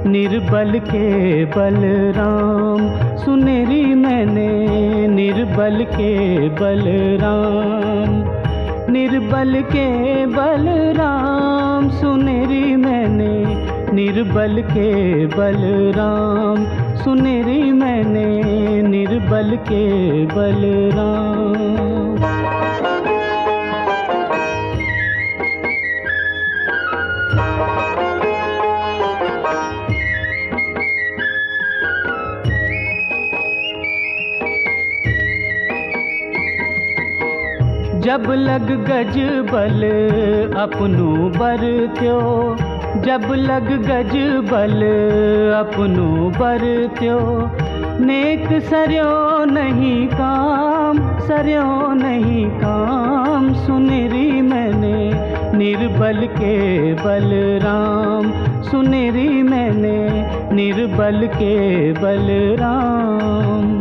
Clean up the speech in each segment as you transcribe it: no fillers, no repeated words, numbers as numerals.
निर्बल के बलराम, सुनेरी मैंने निर्बल के बलराम। निर्बल के बलराम, सुनेरी मैंने निर्बल के बलराम, सुनेरी मैंने निर्बल के बलराम। जब लग गज बल अपनू बरत्यो, जब लग गज बल अपनू बरत्यो, नेक सरयो नहीं काम, सरयो नहीं काम, सुनेरी मैंने निर्बल के बलराम, सुनेरी मैंने निर्बल के बलराम।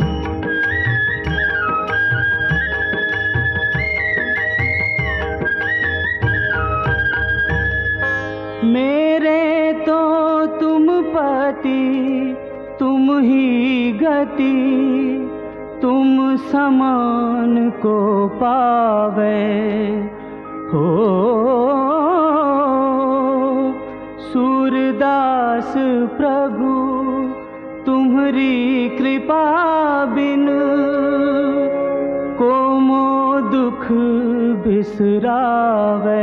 मेरे तो तुम पति, तुम ही गति, तुम समान को पावे हो। सूरदास प्रभु तुम्हारी कृपा बिन, को मो दुख बिसरावे।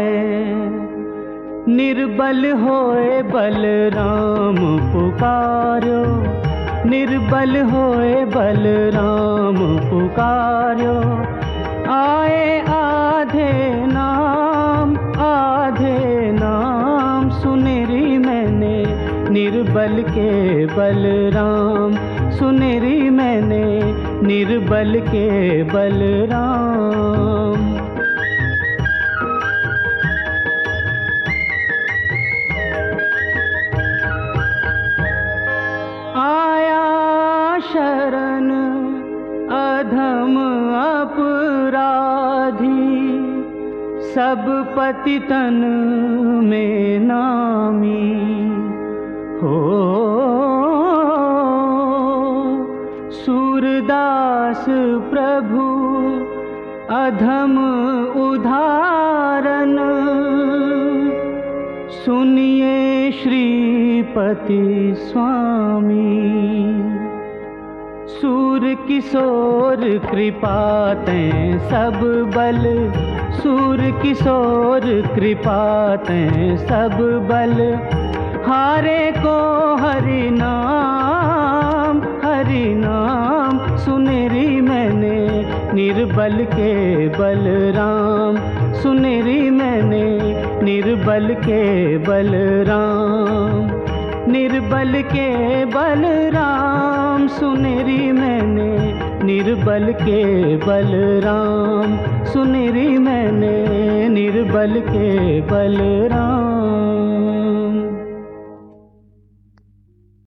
निर्बल होए बलराम पुकारो, निर्बल होए बलराम पुकारो। आए आधे नाम, आधे नाम, सुनेरी मैंने निर्बल के बलराम, सुनेरी मैंने निर्बल के बलराम। शरण अधम अपराधी, सब पतितन में नामी हो। सूरदास प्रभु अधम उदाहरण, सुनिए श्रीपति स्वामी। सूर किशोर कृपा तें सब बल, सूर किशोर कृपा तें सब बल। हारे को हरि नाम, हरि नाम, सुनेरी मैंने निर्बल के बलराम, सुनेरी मैंने निर्बल के बलराम। निर्बल के बलराम, सुनेरी मैंने निर्बल के बलराम, सुनेरी मैंने निर्बल के बलराम।